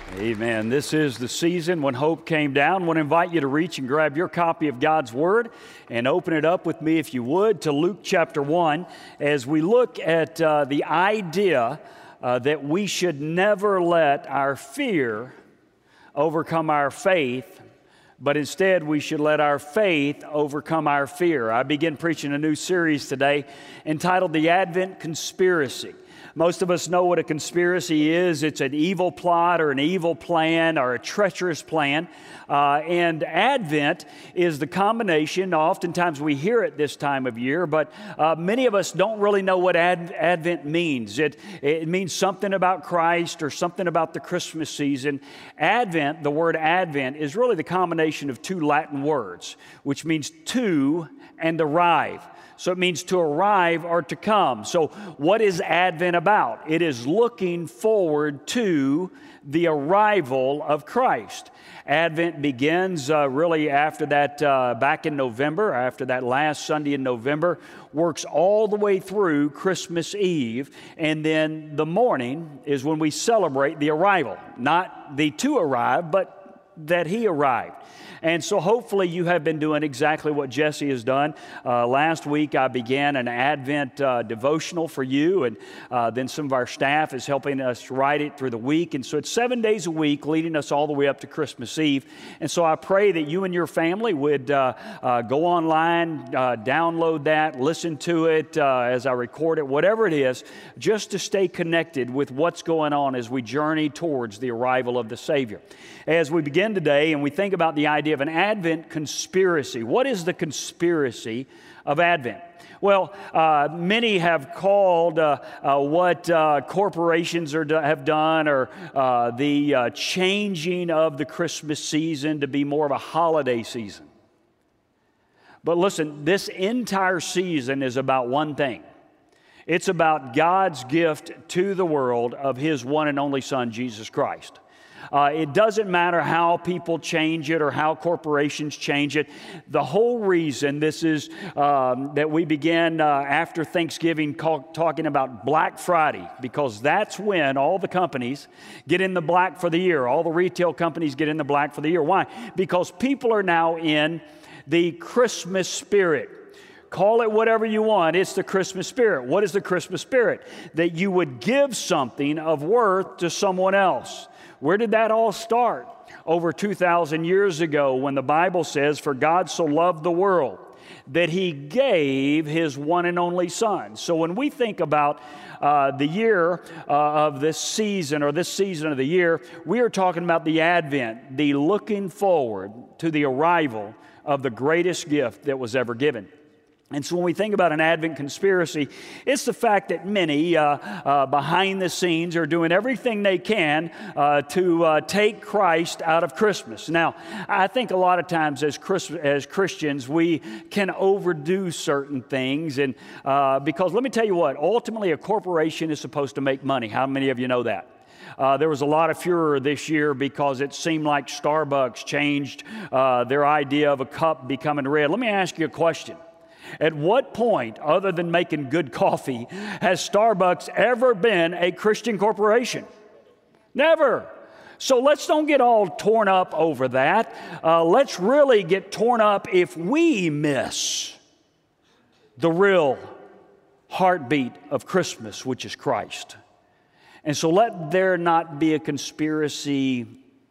Amen. This is the season when hope came down. I want to invite you to reach and grab your copy of God's Word and open it up with me, if you would, to Luke chapter 1 as we look at the idea that we should never let our fear overcome our faith, but instead we should let our faith overcome our fear. I begin preaching a new series today entitled The Advent Conspiracy. Most of us know what a conspiracy is. It's an evil plot or an evil plan or a treacherous plan. And Advent is the combination. Oftentimes we hear it this time of year, but many of us don't really know what Advent means. It means something about Christ or something about the Christmas season. Advent, the word Advent, is really the combination of two Latin words, which means to and arrive. So it means to arrive or to come. So what is Advent about? It is looking forward to the arrival of Christ. Advent begins really after that, back in November, after that last Sunday in November, works all the way through Christmas Eve, and then the morning is when we celebrate the arrival. Not the to arrive, but that He arrived. And so hopefully you have been doing exactly what Jesse has done. Last week I began an Advent devotional for you, and then some of our staff is helping us write it through the week. And so it's 7 days a week, leading us all the way up to Christmas Eve. And so I pray that you and your family would go online, download that, listen to it as I record it, whatever it is, just to stay connected with what's going on as we journey towards the arrival of the Savior. As we begin today and we think about the idea of an Advent conspiracy. What is the conspiracy of Advent? Well, many have called what corporations have done or the changing of the Christmas season to be more of a holiday season. But listen, this entire season is about one thing. It's about God's gift to the world of His one and only Son, Jesus Christ. It doesn't matter how people change it or how corporations change it. The whole reason this is that we began after Thanksgiving talking about Black Friday, because that's when all the companies get in the black for the year. All the retail companies get in the black for the year. Why? Because people are now in the Christmas spirit. Call it whatever you want. It's the Christmas spirit. What is the Christmas spirit? That you would give something of worth to someone else. Where did that all start? Over 2,000 years ago, when the Bible says, "For God so loved the world that He gave His one and only Son." So when we think about the year of this season or this season of the year, we are talking about the Advent, the looking forward to the arrival of the greatest gift that was ever given. And so when we think about an Advent conspiracy, it's the fact that many behind the scenes are doing everything they can to take Christ out of Christmas. Now, I think a lot of times as Christians, we can overdo certain things. And because let me tell you what, ultimately a corporation is supposed to make money. How many of you know that? There was a lot of furor this year because it seemed like Starbucks changed their idea of a cup becoming red. Let me ask you a question. At what point, other than making good coffee, has Starbucks ever been a Christian corporation? Never. So let's don't get all torn up over that. Let's really get torn up if we miss the real heartbeat of Christmas, which is Christ. And so let there not be a conspiracy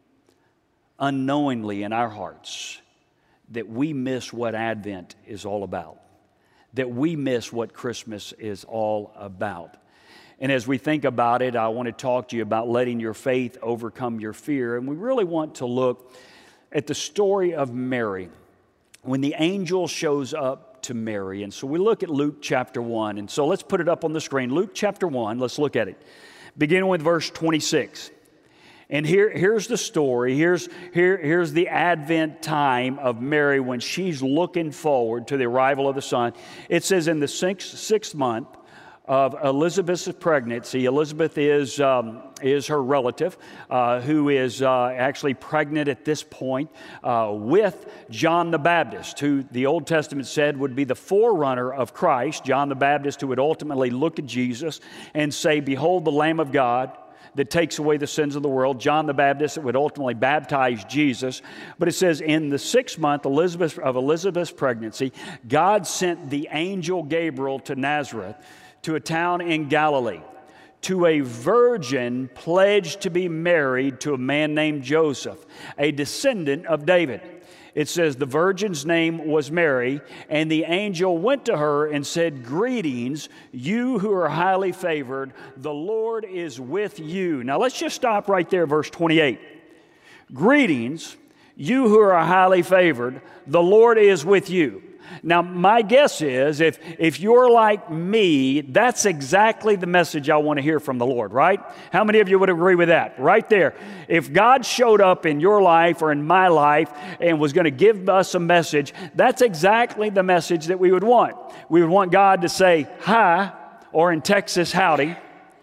unknowingly in our hearts that we miss what Advent is all about, that we miss what Christmas is all about. And as we think about it, I want to talk to you about letting your faith overcome your fear. And we really want to look at the story of Mary, when the angel shows up to Mary. And so we look at Luke chapter 1. And so let's put it up on the screen. Luke chapter 1, let's look at it. Beginning with verse 26. And here's the story. Here's the Advent time of Mary when she's looking forward to the arrival of the Son. It says in the sixth month of Elizabeth's pregnancy. Elizabeth is her relative who is actually pregnant at this point with John the Baptist, who the Old Testament said would be the forerunner of Christ. John the Baptist, who would ultimately look at Jesus and say, "Behold the Lamb of God that takes away the sins of the world. John the Baptist that would ultimately baptize Jesus. But it says, in the 6th month of Elizabeth's pregnancy, God sent the angel Gabriel to Nazareth, to a town in Galilee, to a virgin pledged to be married to a man named Joseph, a descendant of David. It says the virgin's name was Mary, and the angel went to her and said, "Greetings, you who are highly favored. The Lord is with you." Now let's just stop right there, verse 28. Greetings, you who are highly favored. The Lord is with you. Now, my guess is if you're like me, that's exactly the message I want to hear from the Lord, right? How many of you would agree with that? Right there. If God showed up in your life or in my life and was going to give us a message, that's exactly the message that we would want. We would want God to say, "Hi," or in Texas, "Howdy."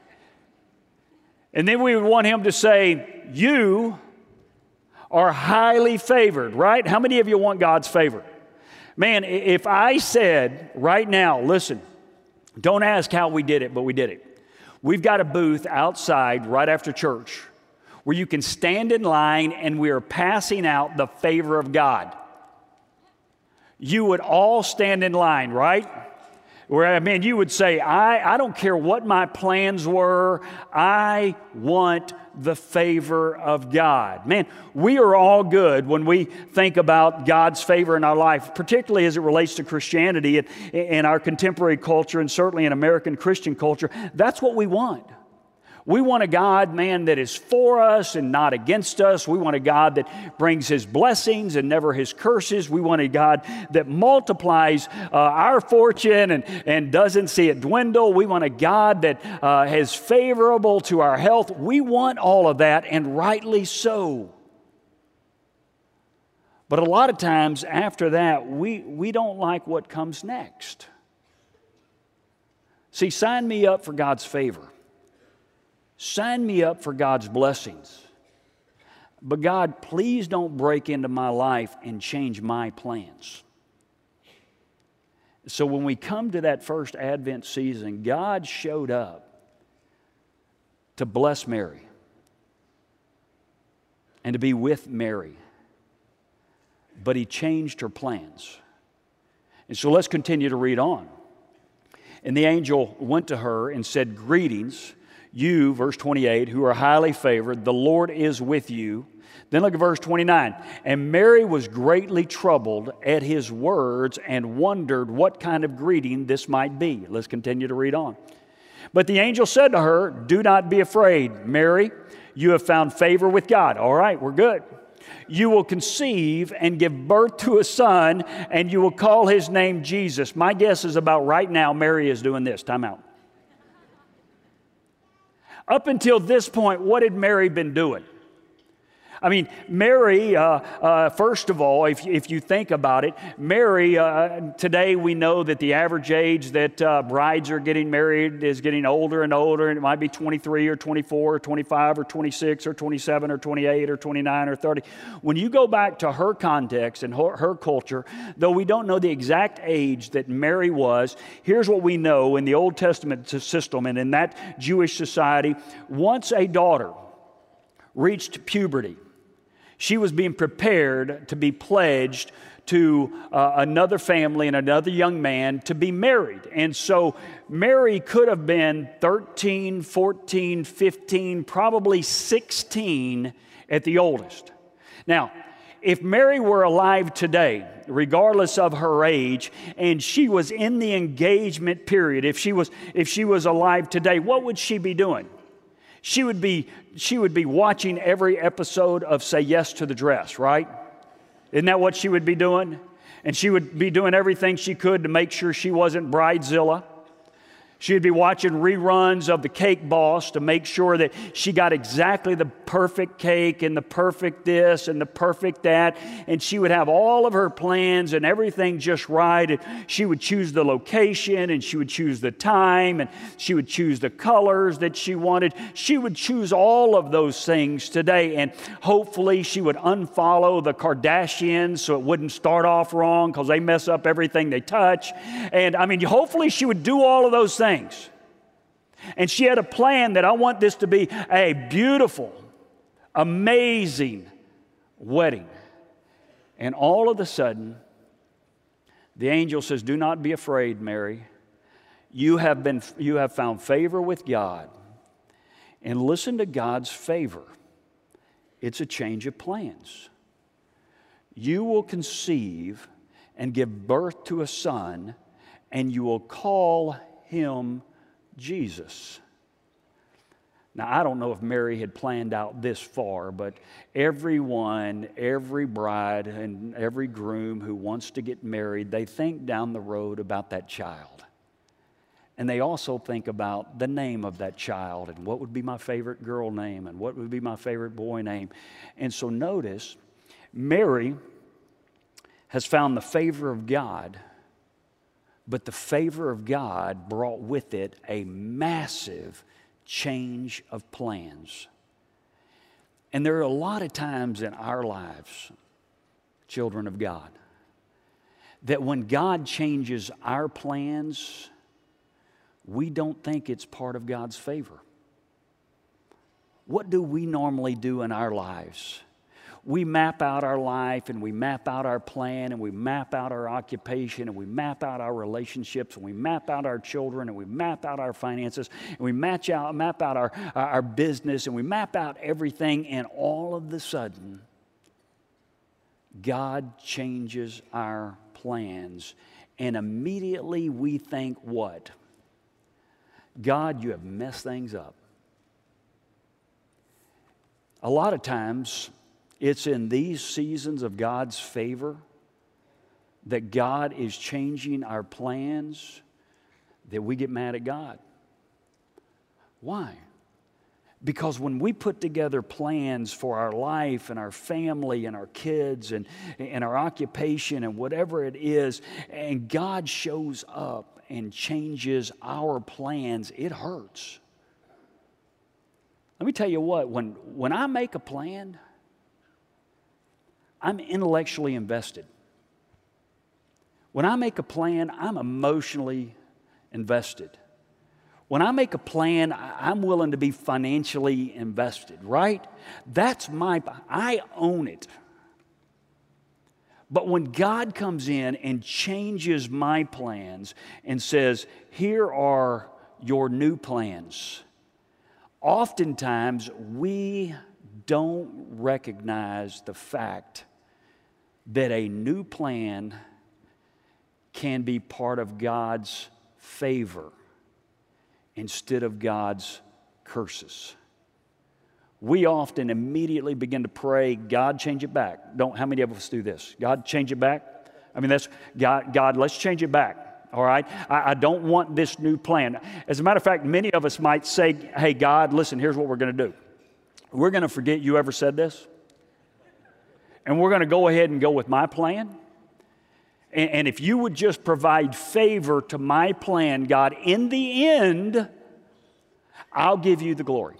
And then we would want Him to say, "You are highly favored," right? How many of you want God's favor? Man, if I said right now, listen, don't ask how we did it, but we did it. We've got a booth outside right after church where you can stand in line and we are passing out the favor of God. You would all stand in line, right? Where, man, you would say, I don't care what my plans were, I want the favor of God. Man, we are all good when we think about God's favor in our life, particularly as it relates to Christianity and in our contemporary culture and certainly in American Christian culture. That's what we want. We want a God, man, that is for us and not against us. We want a God that brings His blessings and never His curses. We want a God that multiplies our fortune and doesn't see it dwindle. We want a God that is favorable to our health. We want all of that, and rightly so. But a lot of times after that, we don't like what comes next. See, sign me up for God's favor. Sign me up for God's blessings. But God, please don't break into my life and change my plans. So when we come to that first Advent season, God showed up to bless Mary and to be with Mary. But He changed her plans. And so let's continue to read on. And the angel went to her and said, "Greetings, you," verse 28, "who are highly favored, the Lord is with you." Then look at verse 29. "And Mary was greatly troubled at His words and wondered what kind of greeting this might be." Let's continue to read on. "But the angel said to her, 'Do not be afraid, Mary. You have found favor with God.'" All right, we're good. "You will conceive and give birth to a son, and you will call his name Jesus." My guess is about right now Mary is doing this. Time out. Up until this point, what had Mary been doing? I mean, Mary, first of all, if you think about it, Mary, today we know that the average age that brides are getting married is getting older and older, and it might be 23 or 24 or 25 or 26 or 27 or 28 or 29 or 30. When you go back to her context and her culture, though we don't know the exact age that Mary was, here's what we know in the Old Testament system and in that Jewish society. Once a daughter reached puberty, she was being prepared to be pledged to another family and another young man to be married. And so Mary could have been 13, 14, 15, probably 16 at the oldest. Now, if Mary were alive today, regardless of her age, and she was in the engagement period, if she was alive today, what would she be doing? She would be watching every episode of Say Yes to the Dress, right? Isn't that what she would be doing? And she would be doing everything she could to make sure she wasn't Bridezilla. She'd be watching reruns of The Cake Boss to make sure that she got exactly the perfect cake and the perfect this and the perfect that. And she would have all of her plans and everything just right. And she would choose the location and she would choose the time and she would choose the colors that she wanted. She would choose all of those things today. And hopefully she would unfollow the Kardashians so it wouldn't start off wrong because they mess up everything they touch. And I mean, hopefully she would do all of those things. And she had a plan that I want this to be a beautiful, amazing wedding. And all of a sudden, the angel says, "Do not be afraid, Mary. You have found favor with God." And listen to God's favor. It's a change of plans. You will conceive and give birth to a son, and you will call him Jesus. Now, I don't know if Mary had planned out this far, but everyone, every bride and every groom who wants to get married, they think down the road about that child. And they also think about the name of that child and what would be my favorite girl name and what would be my favorite boy name. And so notice, Mary has found the favor of God, but the favor of God brought with it a massive change of plans. And there are a lot of times in our lives, children of God, that when God changes our plans, we don't think it's part of God's favor. What do we normally do in our lives? We map out our life and we map out our plan and we map out our occupation and we map out our relationships and we map out our children and we map out our finances and we map out our business and we map out everything, and all of a sudden, God changes our plans, and immediately we think what? God, you have messed things up. A lot of times, it's in these seasons of God's favor that God is changing our plans that we get mad at God. Why? Because when we put together plans for our life and our family and our kids and our occupation and whatever it is, and God shows up and changes our plans, it hurts. Let me tell you what, when I make a plan, I'm intellectually invested. When I make a plan, I'm emotionally invested. When I make a plan, I'm willing to be financially invested, right? I own it. But when God comes in and changes my plans and says, here are your new plans, oftentimes we don't recognize the fact that a new plan can be part of God's favor instead of God's curses. We often immediately begin to pray, God, change it back. How many of us do this? God, change it back? I mean, that's God, let's change it back. All right? I don't want this new plan. As a matter of fact, many of us might say, hey, God, listen, here's what we're going to do. We're going to forget you ever said this. And we're going to go ahead and go with my plan. And if you would just provide favor to my plan, God, in the end, I'll give you the glory.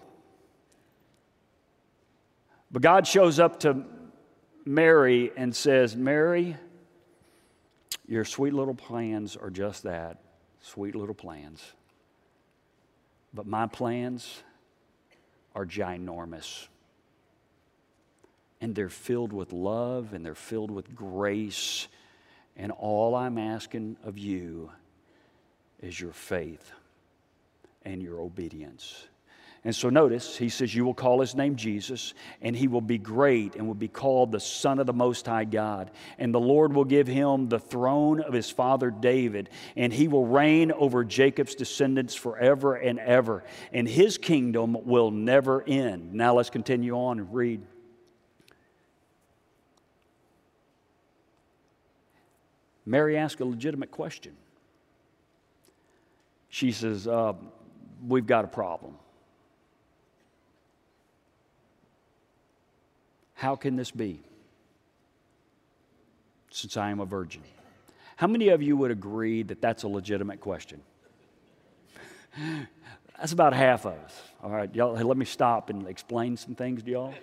But God shows up to Mary and says, Mary, your sweet little plans are just that, sweet little plans. But my plans are ginormous. And they're filled with love and they're filled with grace. And all I'm asking of you is your faith and your obedience. And so notice, he says, you will call his name Jesus, and he will be great and will be called the Son of the Most High God. And the Lord will give him the throne of his father David, and he will reign over Jacob's descendants forever and ever, and his kingdom will never end. Now let's continue on and read. Mary asked a legitimate question. She says, we've got a problem. How can this be, since I am a virgin? How many of you would agree that that's a legitimate question? That's about half of us. All right, y'all, let me stop and explain some things to y'all.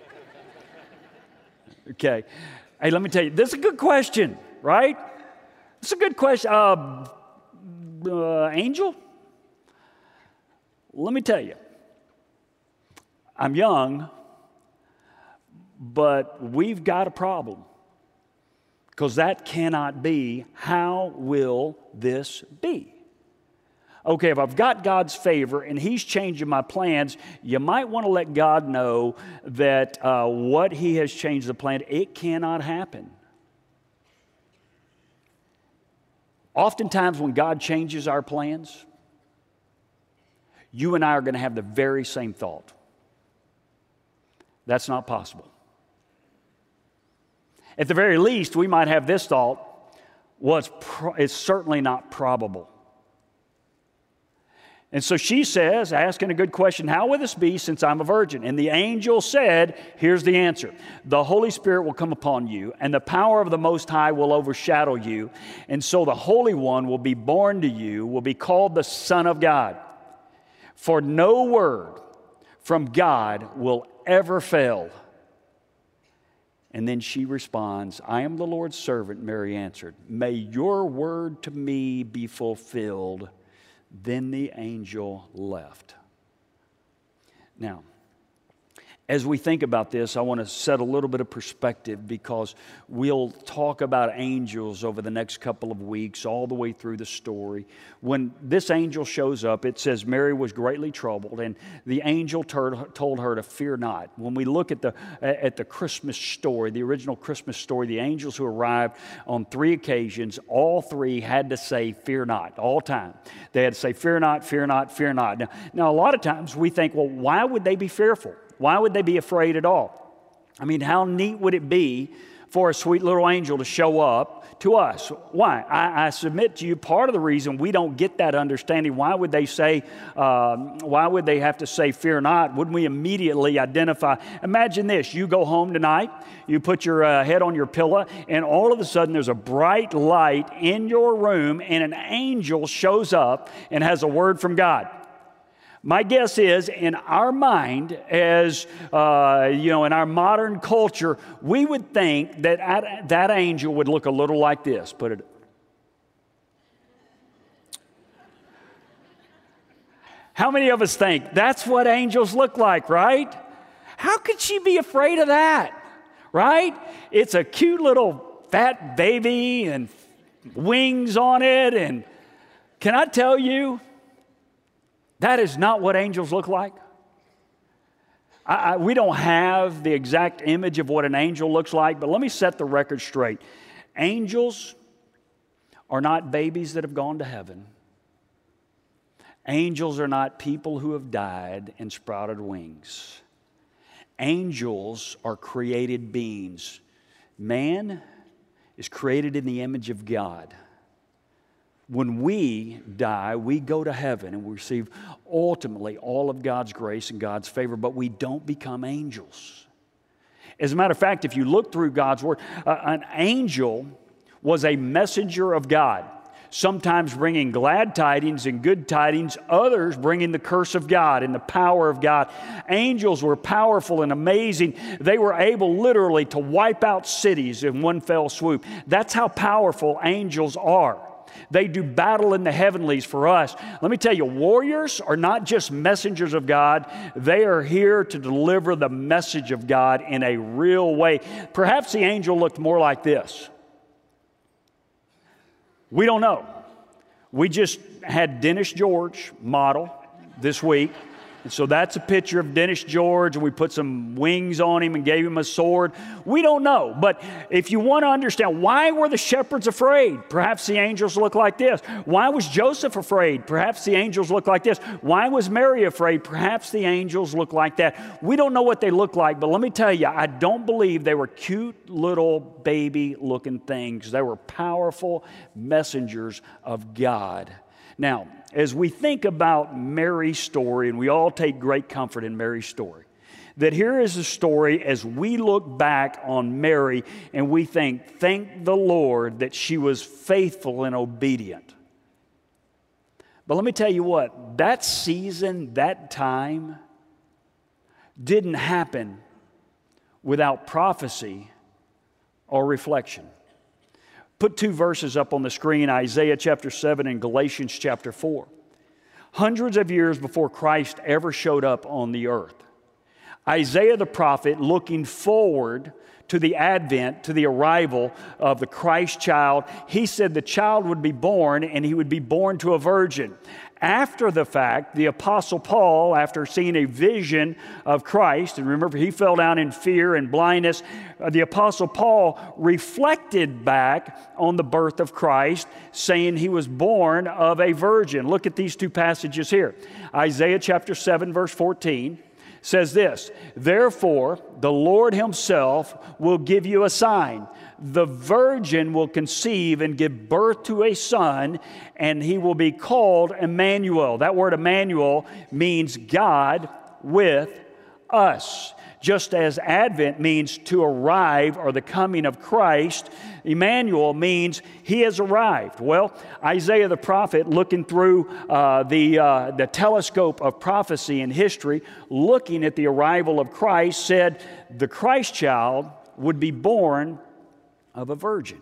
Okay. Hey, let me tell you, this is a good question, right? It's a good question. Angel, Let me tell you, I'm young, but we've got a problem. Because that cannot be. How will this be? Okay, if I've got God's favor and He's changing my plans, you might want to let God know that what He has changed the plan, it cannot happen. Oftentimes when God changes our plans, you and I are going to have the very same thought. That's not possible. At the very least, we might have this thought, well, it's certainly not probable. And so she says, asking a good question, how will this be since I'm a virgin? And the angel said, here's the answer. The Holy Spirit will come upon you, and the power of the Most High will overshadow you. And so the Holy One will be born to you, will be called the Son of God. For no word from God will ever fail. And then she responds, I am the Lord's servant, Mary answered. May your word to me be fulfilled. Then the angel left. Now, as we think about this, I want to set a little bit of perspective because we'll talk about angels over the next couple of weeks, all the way through the story. When this angel shows up, it says Mary was greatly troubled, and the angel told her to fear not. When we look at the Christmas story, the original Christmas story, the angels who arrived on 3 occasions, all 3 had to say, fear not, all time. They had to say, fear not, fear not, fear not. Now, a lot of times we think, well, why would they be fearful? Why would they be afraid at all? I mean, how neat would it be for a sweet little angel to show up to us? Why? I submit to you, part of the reason we don't get that understanding, why would they have to say, fear not? Wouldn't we immediately identify? Imagine this, you go home tonight, you put your head on your pillow, and all of a sudden there's a bright light in your room, and an angel shows up and has a word from God. My guess is, in our mind, as in our modern culture, we would think that that angel would look a little like this. How many of us think that's what angels look like, right? How could she be afraid of that, right? It's a cute little fat baby and wings on it, and can I tell you, that is not what angels look like. We don't have the exact image of what an angel looks like, but let me set the record straight. Angels are not babies that have gone to heaven. Angels are not people who have died and sprouted wings. Angels are created beings. Man is created in the image of God. When we die, we go to heaven and we receive ultimately all of God's grace and God's favor, but we don't become angels. As a matter of fact, if you look through God's Word, an angel was a messenger of God, sometimes bringing glad tidings and good tidings, others bringing the curse of God and the power of God. Angels were powerful and amazing. They were able literally to wipe out cities in one fell swoop. That's how powerful angels are. They do battle in the heavenlies for us. Let me tell you, warriors are not just messengers of God. They are here to deliver the message of God in a real way. Perhaps the angel looked more like this. We don't know. We just had Dennis George model this week. And so that's a picture of Dennis George, and we put some wings on him and gave him a sword. We don't know, but if you want to understand, why were the shepherds afraid? Perhaps the angels look like this. Why was Joseph afraid? Perhaps the angels look like this. Why was Mary afraid? Perhaps the angels look like that. We don't know what they look like, but let me tell you, I don't believe they were cute little baby-looking things. They were powerful messengers of God. Now, as we think about Mary's story, and we all take great comfort in Mary's story, that here is a story as we look back on Mary and we think, thank the Lord that she was faithful and obedient. But let me tell you what, that season, that time, didn't happen without prophecy or reflection. Put 2 verses up on the screen, Isaiah chapter 7 and Galatians chapter 4. hundreds of years before Christ ever showed up on the earth. Isaiah the prophet, looking forward to the advent, to the arrival of the Christ child, he said the child would be born and he would be born to a virgin. After the fact, the Apostle Paul, after seeing a vision of Christ, and remember he fell down in fear and blindness, the Apostle Paul reflected back on the birth of Christ, saying he was born of a virgin. Look at these two passages here. Isaiah chapter 7, verse 14. Says this, therefore, the Lord himself will give you a sign. The virgin will conceive and give birth to a son, and he will be called Emmanuel. That word Emmanuel means God with us. Just as Advent means to arrive or the coming of Christ, Emmanuel means he has arrived. Well, Isaiah the prophet, looking through the telescope of prophecy and history, looking at the arrival of Christ, said the Christ child would be born of a virgin.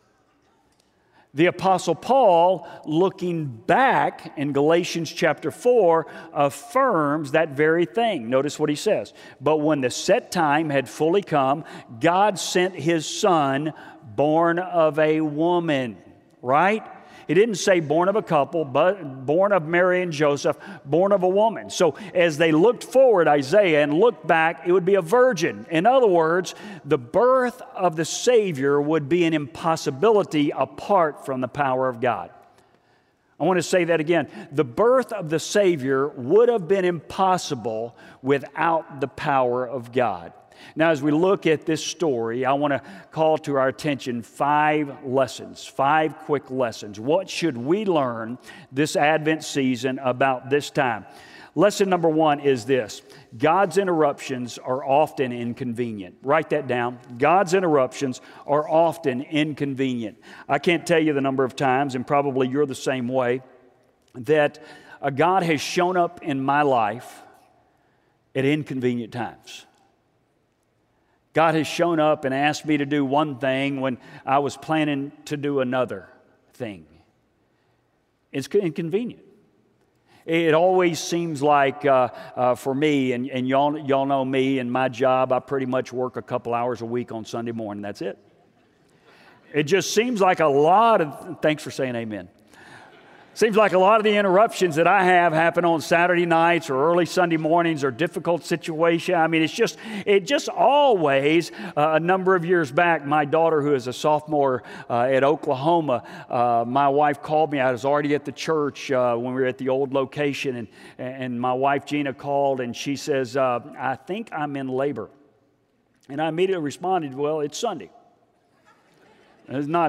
The Apostle Paul, looking back in Galatians chapter 4, affirms that very thing. Notice what he says. But when the set time had fully come, God sent his son, born of a woman. Right? He didn't say born of a couple, but born of Mary and Joseph, born of a woman. So as they looked forward, Isaiah, and looked back, it would be a virgin. In other words, the birth of the Savior would be an impossibility apart from the power of God. I want to say that again. The birth of the Savior would have been impossible without the power of God. Now, as we look at this story, I want to call to our attention 5 lessons, 5 quick lessons. What should we learn this Advent season about this time? Lesson number 1 is this: God's interruptions are often inconvenient. Write that down. God's interruptions are often inconvenient. I can't tell you the number of times, and probably you're the same way, that God has shown up in my life at inconvenient times. God has shown up and asked me to do one thing when I was planning to do another thing. It's inconvenient. It always seems like, for me, and y'all know me and my job, I pretty much work a couple hours a week on Sunday morning. That's it. It just seems like a lot of, thanks for saying amen. Seems like a lot of the interruptions that I have happen on Saturday nights or early Sunday mornings or difficult situation. I mean, it just always, a number of years back, my daughter, who is a sophomore at Oklahoma, my wife called me. I was already at the church when we were at the old location, and my wife Gina called, and she says, I think I'm in labor. And I immediately responded, well, it's Sunday. It's not,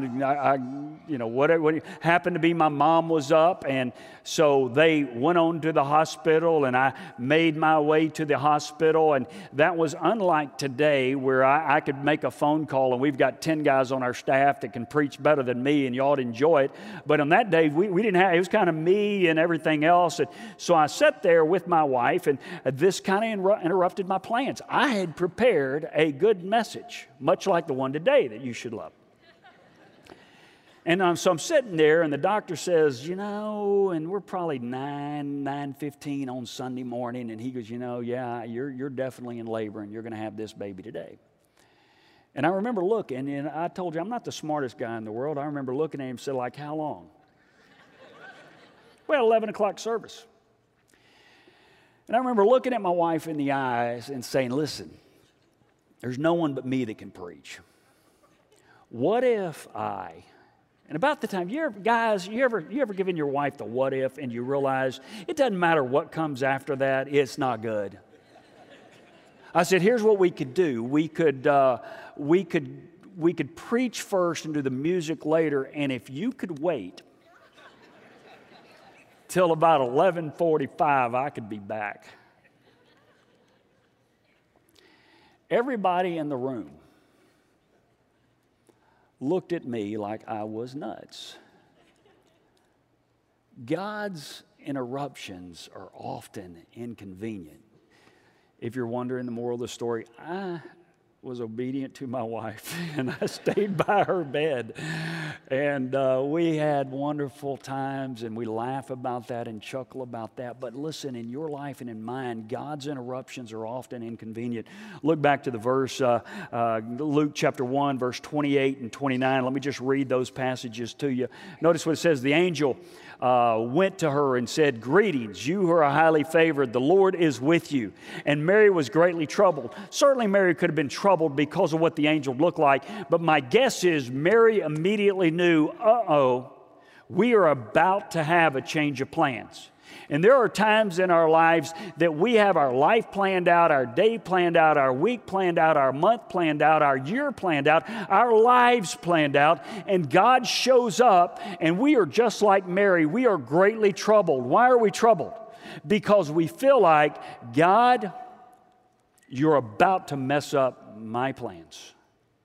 what happened to be my mom was up, and so they went on to the hospital, and I made my way to the hospital, and that was unlike today where I could make a phone call, and we've got 10 guys on our staff that can preach better than me, and you ought to enjoy it. But on that day, we didn't have, it was kind of me and everything else, and so I sat there with my wife, and this kind of interrupted my plans. I had prepared a good message, much like the one today that you should love. And so I'm sitting there, and the doctor says, and we're probably 9:15 on Sunday morning, and he goes, yeah, you're definitely in labor, and you're going to have this baby today. And I remember looking, and I told you, I'm not the smartest guy in the world. I remember looking at him and said, like, how long? Well, 11 o'clock service. And I remember looking at my wife in the eyes and saying, listen, there's no one but me that can preach. What if I... And about the time, you ever given your wife the what if, and you realize it doesn't matter what comes after that, it's not good. I said, here's what we could do. We could preach first and do the music later, and if you could wait till about 11:45, I could be back. Everybody in the room looked at me like I was nuts. God's interruptions are often inconvenient. If you're wondering the moral of the story, I was obedient to my wife, and I stayed by her bed. And we had wonderful times, and we laugh about that and chuckle about that. But listen, in your life and in mine, God's interruptions are often inconvenient. Look back to the verse, Luke chapter 1, verse 28 and 29. Let me just read those passages to you. Notice what it says. The angel went to her and said, "Greetings, you who are highly favored. The Lord is with you." And Mary was greatly troubled. Certainly Mary could have been troubled because of what the angel looked like. But my guess is Mary immediately knew, we are about to have a change of plans. And there are times in our lives that we have our life planned out, our day planned out, our week planned out, our month planned out, our year planned out, our lives planned out, and God shows up, and we are just like Mary. We are greatly troubled. Why are we troubled? Because we feel like, God, you're about to mess up my plans.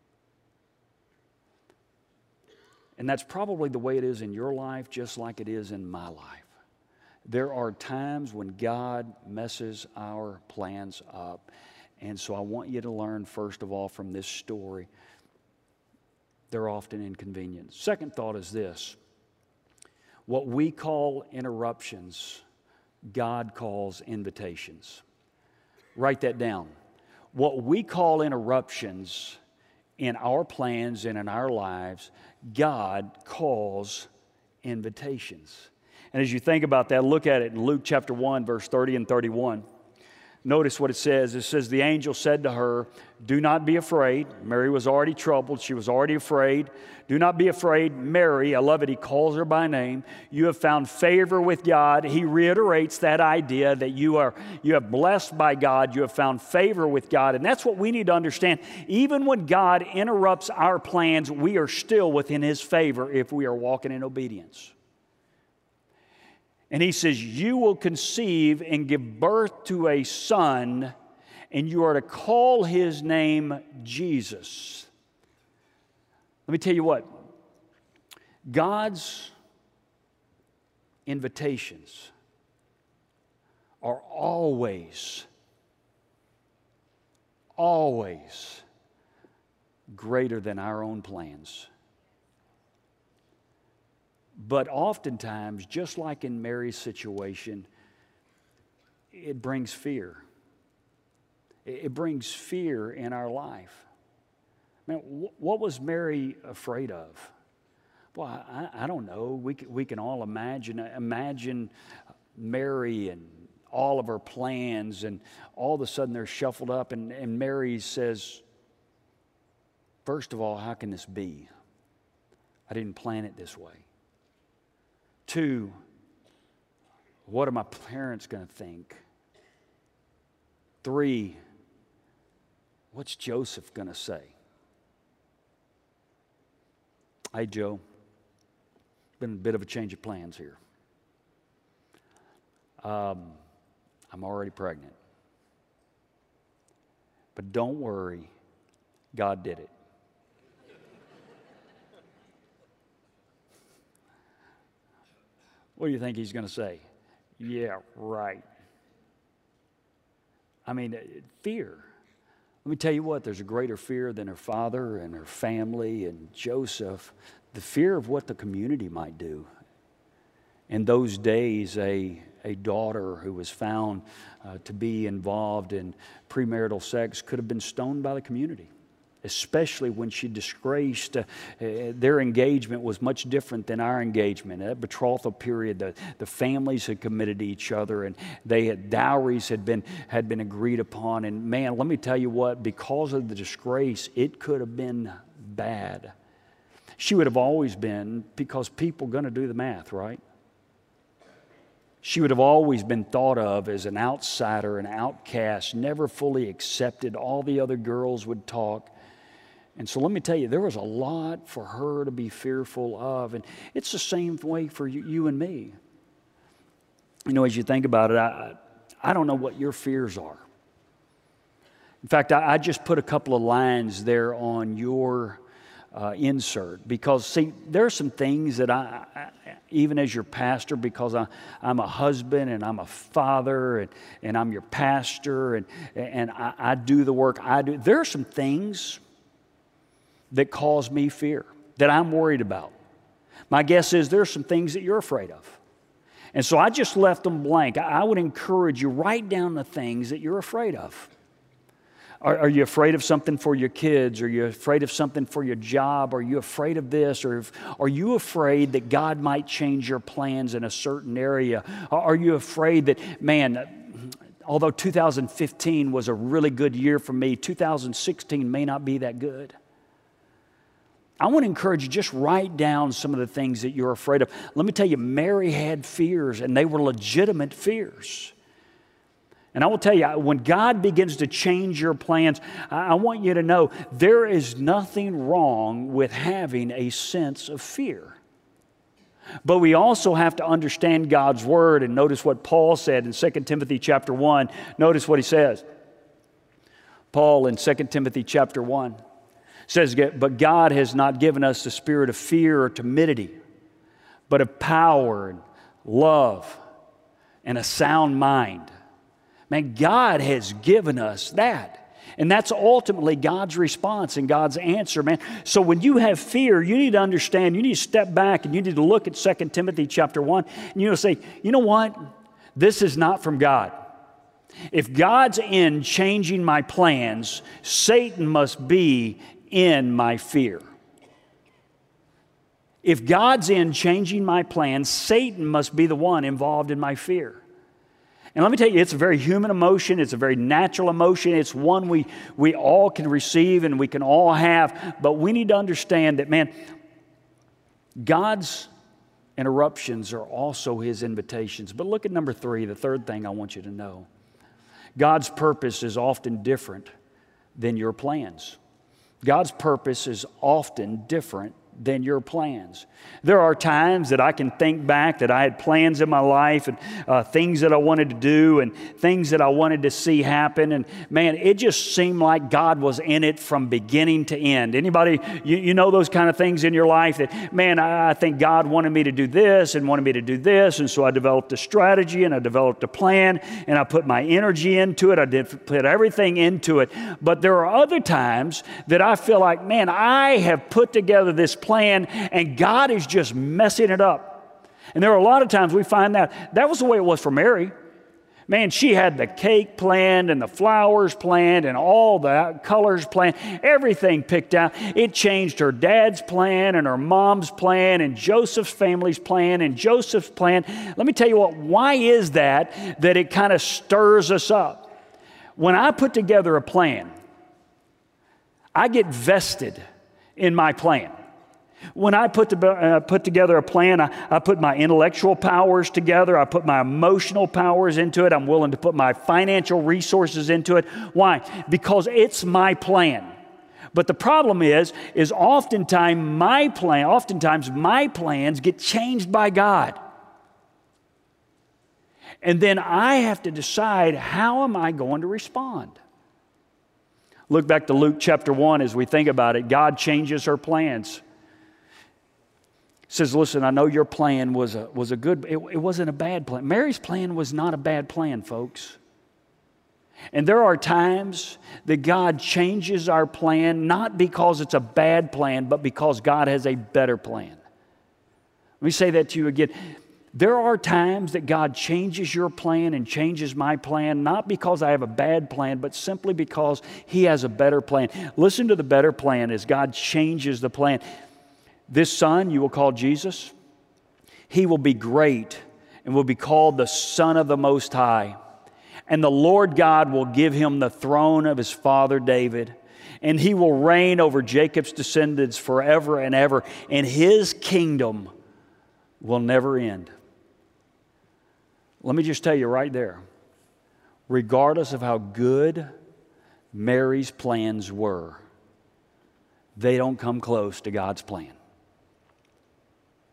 And that's probably the way it is in your life, just like it is in my life. There are times when God messes our plans up. And so I want you to learn, first of all, from this story, they're often inconvenient. Second thought is this: what we call interruptions, God calls invitations. Write that down. What we call interruptions in our plans and in our lives, God calls invitations. And as you think about that, look at it in Luke chapter 1, verse 30 and 31. Notice what it says. It says, the angel said to her, "Do not be afraid." Mary was already troubled. She was already afraid. "Do not be afraid, Mary." I love it. He calls her by name. "You have found favor with God." He reiterates that idea that you have blessed by God. You have found favor with God. And that's what we need to understand. Even when God interrupts our plans, we are still within His favor if we are walking in obedience. And he says, "You will conceive and give birth to a son, and you are to call his name Jesus." Let me tell you what. God's invitations are always greater than our own plans. But oftentimes, just like in Mary's situation, it brings fear. It brings fear in our life. Man, what was Mary afraid of? Well, I don't know. We can all imagine Mary and all of her plans, and all of a sudden they're shuffled up, and Mary says, first of all, how can this be? I didn't plan it this way. 2, what are my parents going to think? 3, what's Joseph going to say? Hey, Joe, been a bit of a change of plans here. I'm already pregnant. But don't worry, God did it. What do you think he's going to say? Yeah, right. I mean, fear. Let me tell you what, there's a greater fear than her father and her family and Joseph. The fear of what the community might do. In those days, a daughter who was found to be involved in premarital sex could have been stoned by the community. Especially when she disgraced, their engagement was much different than our engagement. That betrothal period, the families had committed to each other, and dowries had been agreed upon. And man, let me tell you what, because of the disgrace, it could have been bad. She would have always been, because people are going to do the math, right? She would have always been thought of as an outsider, an outcast, never fully accepted. All the other girls would talk. And so let me tell you, there was a lot for her to be fearful of. And it's the same way for you and me. You know, as you think about it, I don't know what your fears are. In fact, I just put a couple of lines there on your insert. Because, see, there are some things that I even as your pastor, because I'm a husband and I'm a father and I'm your pastor and I do the work I do, there are some things that cause me fear, that I'm worried about. My guess is there are some things that you're afraid of. And so I just left them blank. I would encourage you, write down the things that you're afraid of. Are you afraid of something for your kids? Are you afraid of something for your job? Are you afraid of this? Or are you afraid that God might change your plans in a certain area? Are you afraid that, man, although 2015 was a really good year for me, 2016 may not be that good? I want to encourage you, just write down some of the things that you're afraid of. Let me tell you, Mary had fears, and they were legitimate fears. And I will tell you, when God begins to change your plans, I want you to know there is nothing wrong with having a sense of fear. But we also have to understand God's Word, and notice what Paul said in 2 Timothy chapter 1. Notice what he says. Paul in 2 Timothy chapter 1 says, "But God has not given us the spirit of fear or timidity, but of power and love and a sound mind." Man, God has given us that. And that's ultimately God's response and God's answer, man. So when you have fear, you need to understand, you need to step back and you need to look at 2 Timothy chapter 1 and you know say, you know what? This is not from God. If God's in changing my plans, Satan must be in my fear. If God's in changing my plans, Satan must be the one involved in my fear. And let me tell you, it's a very human emotion. It's a very natural emotion. It's one we all can receive and we can all have. But we need to understand that, man, God's interruptions are also His invitations. But look at number 3, the third thing I want you to know. God's purpose is often different than your plans. God's purpose is often different than your plans. There are times that I can think back that I had plans in my life and things that I wanted to do and things that I wanted to see happen. And man, it just seemed like God was in it from beginning to end. Anybody, you know those kind of things in your life that, man, I think God wanted me to do this and wanted me to do this. And so I developed a strategy and I developed a plan and I put my energy into it. I did put everything into it. But there are other times that I feel like, man, I have put together this plan and God is just messing it up. And there are a lot of times we find that was the way it was for Mary. Man, she had the cake planned and the flowers planned and all the colors planned, everything picked out. It changed her dad's plan and her mom's plan and Joseph's family's plan and Joseph's plan. Let me tell you what, why is that it kind of stirs us up? When I put together a plan, I get vested in my plan. When I put together a plan, I put my intellectual powers together. I put my emotional powers into it. I'm willing to put my financial resources into it. Why? Because it's my plan. But the problem is oftentimes my plans get changed by God. And then I have to decide, how am I going to respond? Look back to Luke chapter 1 as we think about it. God changes her plans. Says, listen, I know your plan was a good, it wasn't a bad plan. Mary's plan was not a bad plan, folks. And there are times that God changes our plan, not because it's a bad plan, but because God has a better plan. Let me say that to you again. There are times that God changes your plan and changes my plan, not because I have a bad plan, but simply because He has a better plan. Listen to the better plan as God changes the plan. This son you will call Jesus. He will be great and will be called the Son of the Most High. And the Lord God will give him the throne of his father David. And he will reign over Jacob's descendants forever and ever. And his kingdom will never end. Let me just tell you right there, regardless of how good Mary's plans were, they don't come close to God's plan.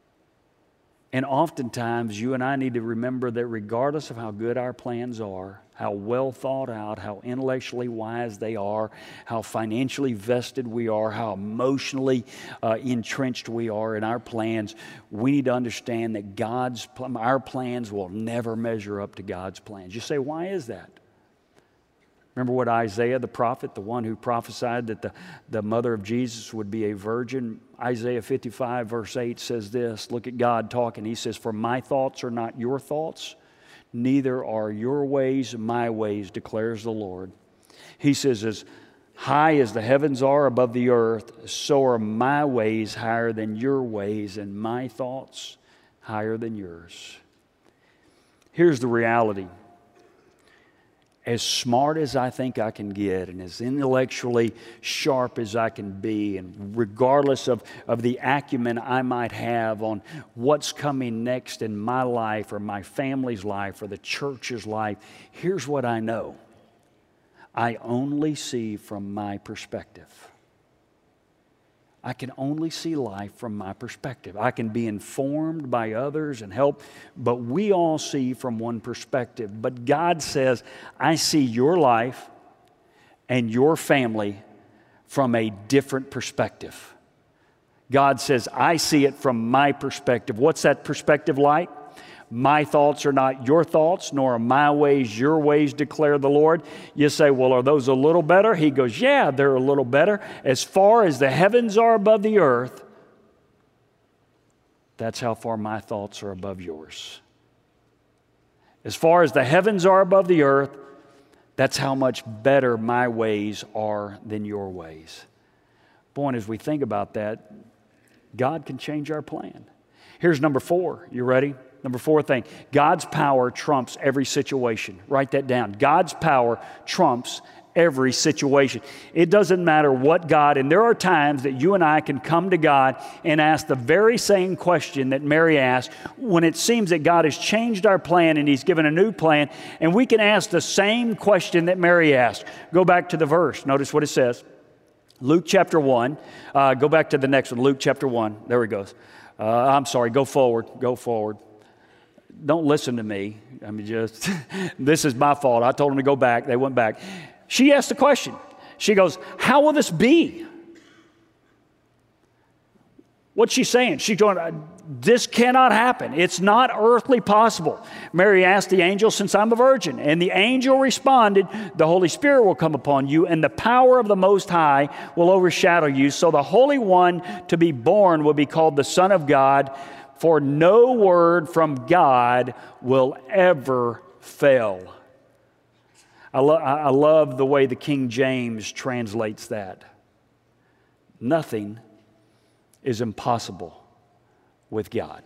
And oftentimes, you and I need to remember that regardless of how good our plans are, how well thought out, how intellectually wise they are, how financially vested we are, how emotionally entrenched we are in our plans, we need to understand that our plans will never measure up to God's plans. You say, why is that? Remember what Isaiah the prophet, the one who prophesied that the mother of Jesus would be a virgin, Isaiah 55 verse 8 says this, look at God talking. He says, for my thoughts are not your thoughts, neither are your ways my ways, declares the Lord. He says, as high as the heavens are above the earth, so are my ways higher than your ways, and my thoughts higher than yours. Here's the reality. As smart as I think I can get and as intellectually sharp as I can be, and regardless of the acumen I might have on what's coming next in my life or my family's life or the church's life, here's what I know. I only see from my perspective. I can only see life from my perspective. I can be informed by others and help, but we all see from one perspective. But God says, I see your life and your family from a different perspective. God says, I see it from my perspective. What's that perspective like? My thoughts are not your thoughts, nor are my ways your ways, declare the Lord. You say, well, are those a little better? He goes, yeah, they're a little better. As far as the heavens are above the earth, that's how far my thoughts are above yours. As far as the heavens are above the earth, that's how much better my ways are than your ways. Boy, and as we think about that, God can change our plan. Here's number 4. You ready? Number 4 thing, God's power trumps every situation. Write that down. God's power trumps every situation. It doesn't matter what God, and there are times that you and I can come to God and ask the very same question that Mary asked when it seems that God has changed our plan and He's given a new plan, and we can ask the same question that Mary asked. Go back to the verse. Notice what it says. Luke chapter 1. Go back to the next one. Luke chapter 1. There he goes. I'm sorry. Go forward. Go forward. Don't listen to me. I mean, just, this is my fault. I told them to go back. They went back. She asked the question. She goes, how will this be? What's she saying? She's going, this cannot happen. It's not earthly possible. Mary asked the angel, since I'm a virgin. And the angel responded, the Holy Spirit will come upon you, and the power of the Most High will overshadow you. So the Holy One to be born will be called the Son of God. For no word from God will ever fail. I love the way the King James translates that. Nothing is impossible with God.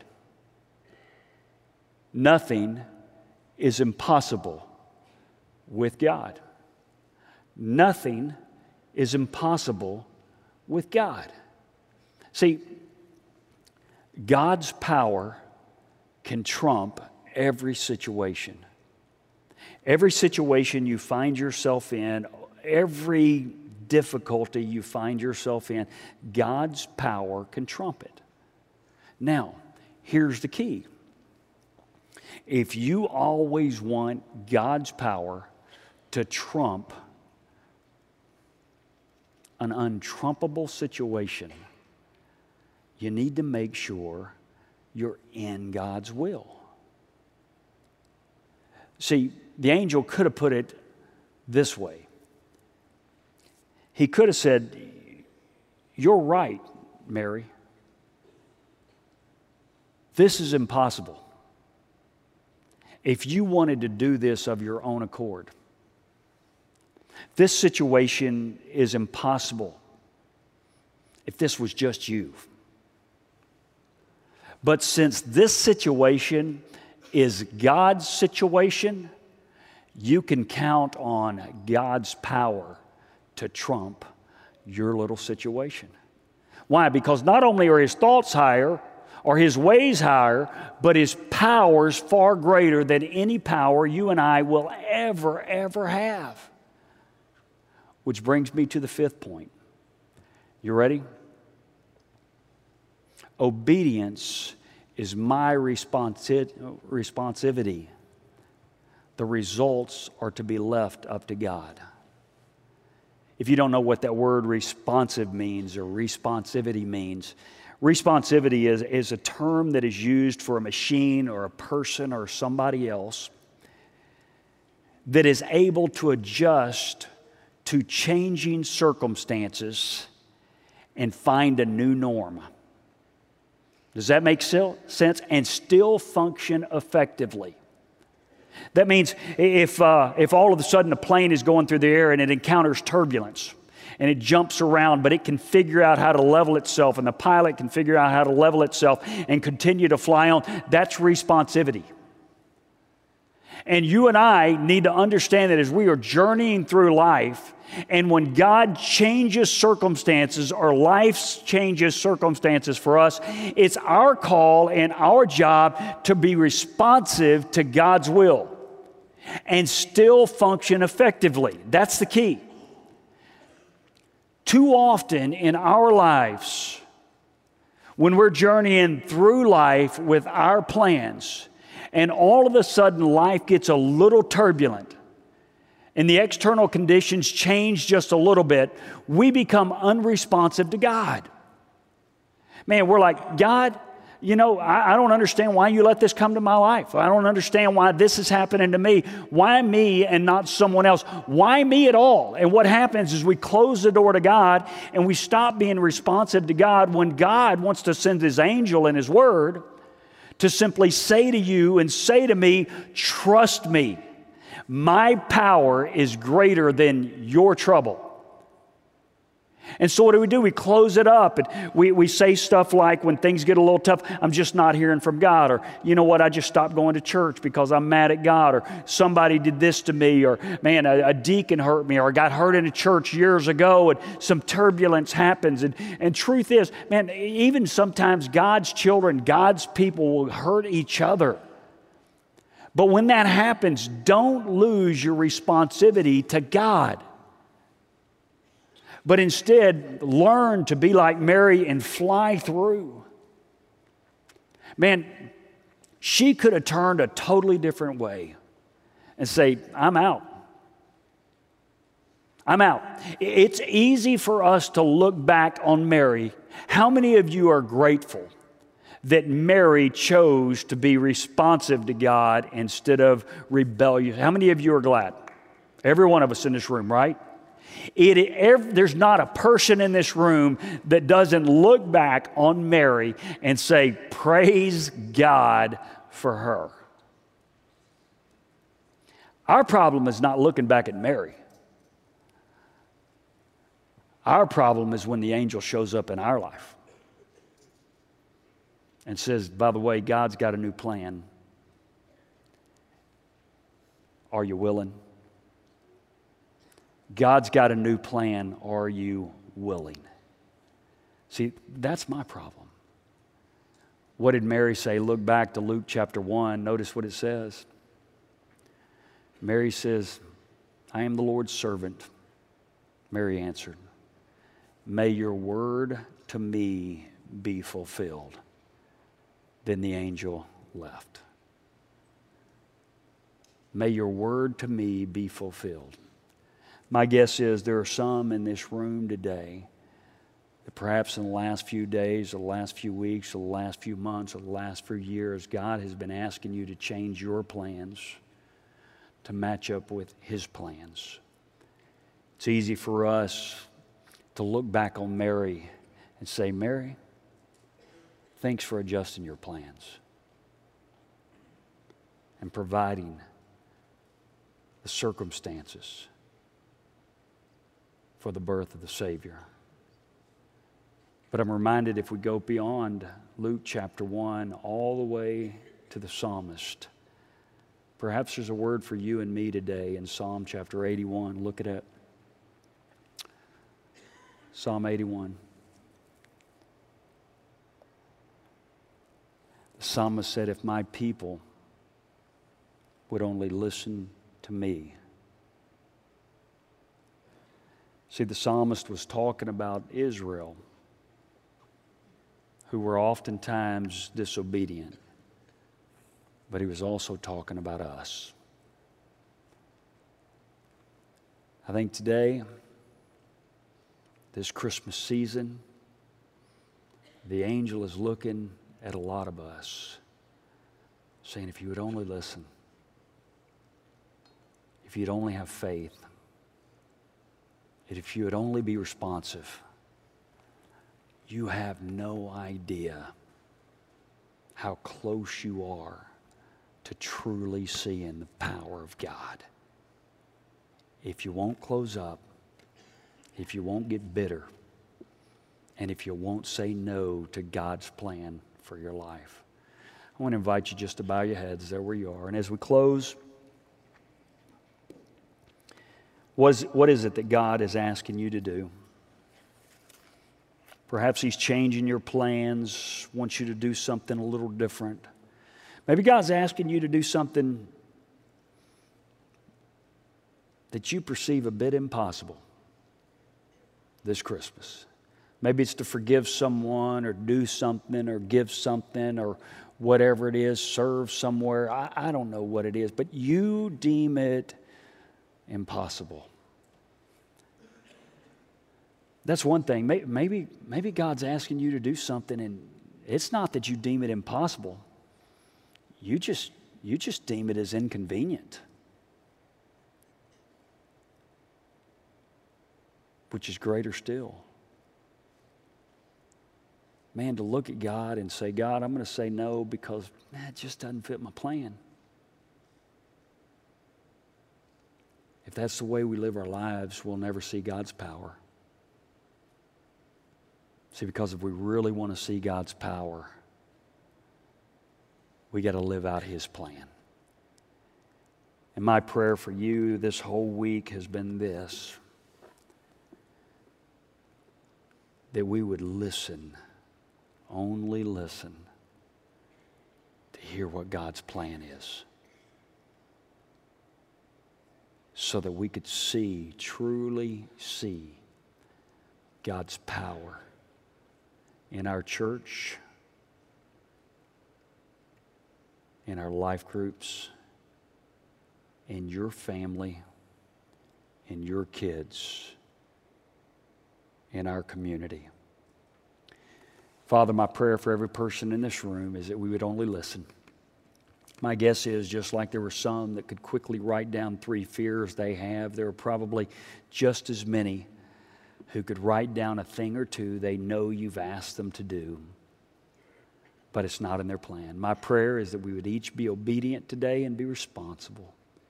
Nothing is impossible with God. Nothing is impossible with God. See, God's power can trump every situation. Every situation you find yourself in, every difficulty you find yourself in, God's power can trump it. Now, here's the key. If you always want God's power to trump an untrumpable situation, you need to make sure you're in God's will. See, the angel could have put it this way. He could have said, you're right, Mary. This is impossible. If you wanted to do this of your own accord, this situation is impossible if this was just you. But since this situation is God's situation, you can count on God's power to trump your little situation. Why? Because not only are His thoughts higher, or His ways higher, but His power's far greater than any power you and I will ever have. Which brings me to the 5th point. You ready? Obedience is my responsivity. the results are to be left up to God. If you don't know what that word responsive means or responsivity means, responsivity is a term that is used for a machine or a person or somebody else that is able to adjust to changing circumstances and find a new norm. Does that make sense? And still function effectively. That means if all of a sudden a plane is going through the air and it encounters turbulence and it jumps around, but it can figure out how to level itself, and the pilot can figure out how to level itself and continue to fly on, that's responsivity. And you and I need to understand that as we are journeying through life, and when God changes circumstances or life changes circumstances for us, it's our call and our job to be responsive to God's will and still function effectively. That's the key. Too often in our lives, when we're journeying through life with our plans, and all of a sudden life gets a little turbulent, and the external conditions change just a little bit, we become unresponsive to God. Man, we're like, God, you know, I don't understand why you let this come to my life. I don't understand why this is happening to me. Why me and not someone else? Why me at all? And what happens is we close the door to God and we stop being responsive to God when God wants to send His angel and His word to simply say to you and say to me, trust me. My power is greater than your trouble. And so what do? We close it up and we say stuff like, when things get a little tough, I'm just not hearing from God. Or, you know what, I just stopped going to church because I'm mad at God. Or somebody did this to me. Or, man, a deacon hurt me. Or I got hurt in a church years ago and some turbulence happens. And truth is, man, even sometimes God's children, God's people will hurt each other. But when that happens, don't lose your responsivity to God. But instead, learn to be like Mary and fly through. Man, she could have turned a totally different way and say, I'm out. I'm out. It's easy for us to look back on Mary. How many of you are grateful that Mary chose to be responsive to God instead of rebellious? How many of you are glad? Every one of us in this room, right? There's not a person in this room that doesn't look back on Mary and say, praise God for her. Our problem is not looking back at Mary. Our problem is when the angel shows up in our life and says, by the way, God's got a new plan. Are you willing? God's got a new plan. Are you willing? See, that's my problem. What did Mary say? Look back to Luke chapter 1. Notice what it says. Mary says, I am the Lord's servant. Mary answered, may your word to me be fulfilled. Then the angel left. May your word to me be fulfilled. My guess is there are some in this room today that perhaps in the last few days, or the last few weeks, or the last few months, or the last few years, God has been asking you to change your plans to match up with His plans. It's easy for us to look back on Mary and say, Mary, thanks for adjusting your plans and providing the circumstances for the birth of the Savior. But I'm reminded, if we go beyond Luke chapter 1 all the way to the psalmist, perhaps there's a word for you and me today in Psalm chapter 81. Look at it. Psalm 81. The psalmist said, if my people would only listen to me. See, the psalmist was talking about Israel, who were oftentimes disobedient, but he was also talking about us. I think today, this Christmas season, the angel is looking at a lot of us, saying, if you would only listen, if you'd only have faith, and if you would only be responsive, you have no idea how close you are to truly seeing the power of God. If you won't close up, if you won't get bitter, and if you won't say no to God's plan for your life. I want to invite you just to bow your heads there where you are. And as we close, what is it that God is asking you to do? Perhaps He's changing your plans, wants you to do something a little different. Maybe God's asking you to do something that you perceive a bit impossible this Christmas. Maybe it's to forgive someone or do something or give something or whatever it is, serve somewhere. I don't know what it is, but you deem it impossible. That's one thing. Maybe God's asking you to do something, and it's not that you deem it impossible. You just deem it as inconvenient, which is greater still. Man, to look at God and say, God, I'm going to say no because it just doesn't fit my plan. If that's the way we live our lives, we'll never see God's power. See, because if we really want to see God's power, we got to live out His plan. And my prayer for you this whole week has been this: that we would listen, only listen, to hear what God's plan is, so that we could see, truly see, God's power in our church, in our life groups, in your family, in your kids, in our community. Father, my prayer for every person in this room is that we would only listen. My guess is, just like there were some that could quickly write down 3 fears they have, there are probably just as many who could write down a thing or two they know you've asked them to do, but it's not in their plan. My prayer is that we would each be obedient today and be responsive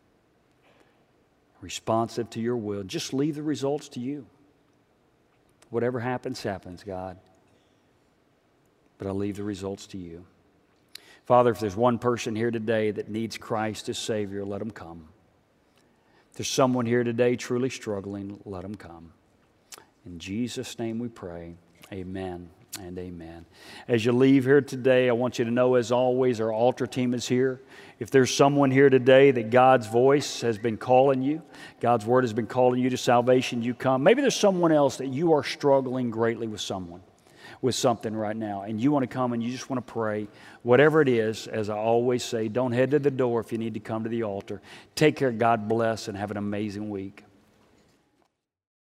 to your will. Just leave the results to you. Whatever happens, happens, God. But I'll leave the results to you. Father, if there's one person here today that needs Christ as Savior, let them come. If there's someone here today truly struggling, let them come. In Jesus' name we pray. Amen and amen. As you leave here today, I want you to know, as always, our altar team is here. If there's someone here today that God's voice has been calling you, God's word has been calling you to salvation, you come. Maybe there's someone else that you are struggling greatly with something right now, and you want to come and you just want to pray. Whatever it is, as I always say, don't head to the door if you need to come to the altar. Take care, God bless, and have an amazing week.